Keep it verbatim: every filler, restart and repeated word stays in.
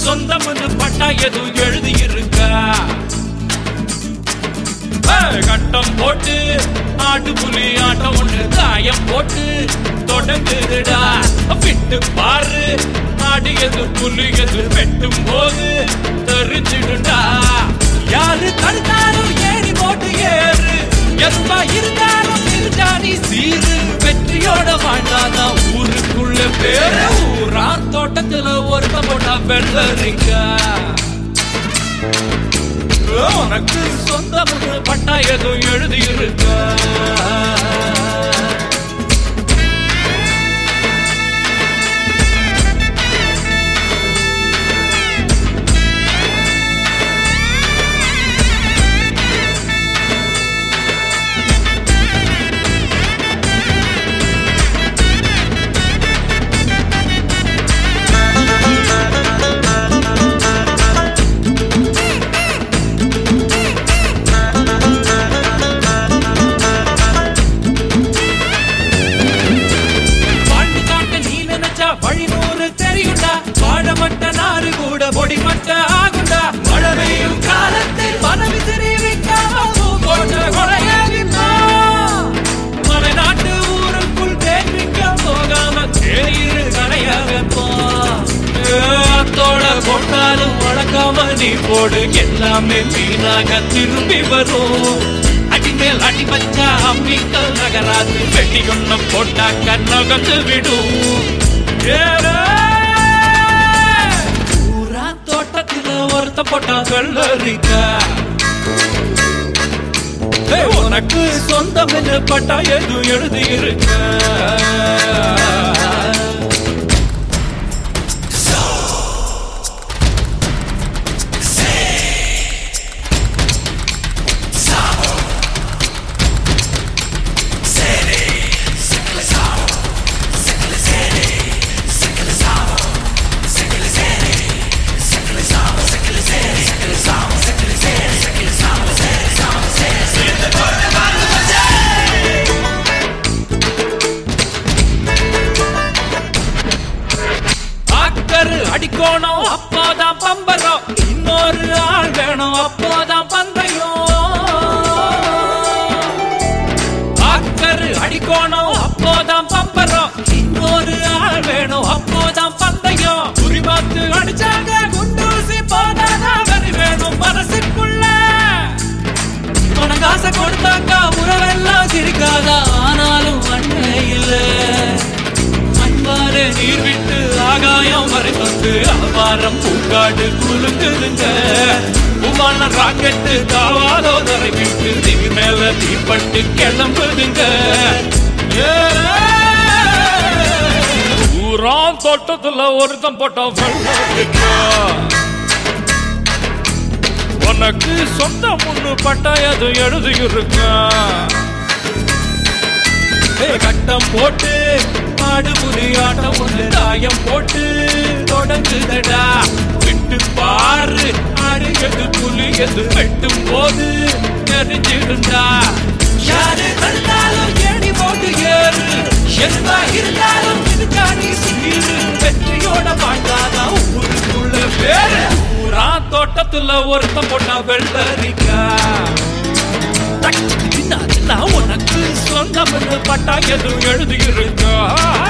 சொந்தம்னு பட்டா எதுவும் எழுதி இருக்கா? கட்டம் போட்டு ஆட்டு புலி ஆட்டம் ஒண்ணு காயம் போட்டு தொடங்குதுடா. விட்டு பாரு ஆடு எது புலி எது வெட்டும் போது தெரிஞ்சிடுடா. யாரு தடுத்தாலும் ஏறி போட்டு ஏறு, எதுவா இருந்தாலும் திருச்சாணி சீரு. வெற்றியோட வாழ்ந்தாதான் ஊருக்குள்ள பேரு. ஊரான் தோட்டத்துல ஒருத்த போட்டா வெள்ளரிக்கா. உனக்கு சொந்தம் பட்டா எதுவும் எழுதி இருக்கா? வழிநூறு தெரியுண்டா, வாழமட்ட நாறு கூட பொடிமட்ட ஆகுண்டா. மழை பெய்யும் காலத்தில் மனவிசிறி வைக்காம பூங்கோட்ட கொலையாகிட்டா. மலை நாட்டு ஊருக்குள் தேர்விக்க போகாம தேயிரு கடையாகப்பா. அத்தோட கொண்டாலும் வழக்காம நீ போடு, எல்லாமே வீணாக திரும்பி வரும். அடிமேல் அடி வச்சா அம்மிக்கல் நகராது, வெட்டி ஒண்ணு போட்டா கண்ணகத்து விடும். ஊரா தோட்டத்துல ஒருத்த போட்டா வெள்ளரிக்கா. உனக்கு சொந்தம் பட்டா எது எழுதி இருக்க? அடிக்கணும் அப்போதான் பம்பரம், இன்னொரு ஆள் வேணும் அப்போதான் பந்தயம். ஆக்கரு அடிக்கணும் அப்போதான் பம்பரம், இன்னொரு ஆள் வேணும் அப்போதான் பந்தயம். குறி பார்த்து அடிச்சாங்க குண்டூசி போதாதான் வரி வேணும் மனசுக்குள்ள. உனக்காசை கொடுத்தாக்கா உறவெல்லாம் சிரிக்காதா, ஆனாலும் அண்ணே இல்ல. அன்பாரு நீர் விட்டு ஆகாயம் வரை வந்து அபாரம் பூங்காடு குலுங்குதுங்க. உமான ராக்கெட்டு காவாலோ தரை விட்டு திவி மேல தீப்பட்டு கிளம்புதுங்க. ஊரான் தோட்டத்துல ஒருத்தம் போட்டா வெள்ளரிக்கா. உனக்கு சொந்த முன்னு பட்டா எது எழுதி இருக்கா? கட்டம் போட்டு ஆடு புலி ஆட்டம் ஒண்ணு தாயம் போட்டு தொடங்குதடா. விட்டு பாரு ஆடு எது புலி எது வெட்டும் போது தெரிஞ்சிடுண்டா. யாரு தடுத்தாலும் ஏணி போட்டு ஏறு, எதுவா இருந்தாலும் இதுக்காண்டி சீரு. வெற்றியோட வாழ்ந்தாதான் ஊருக்குள்ள பேரு. ஊரா தோட்டத்துல ஒருத்த போட்டா வெள்ளரிக்கா. உனக்கு சொந்தம் பட்டா எதுவும் எழுதி இருக்கா?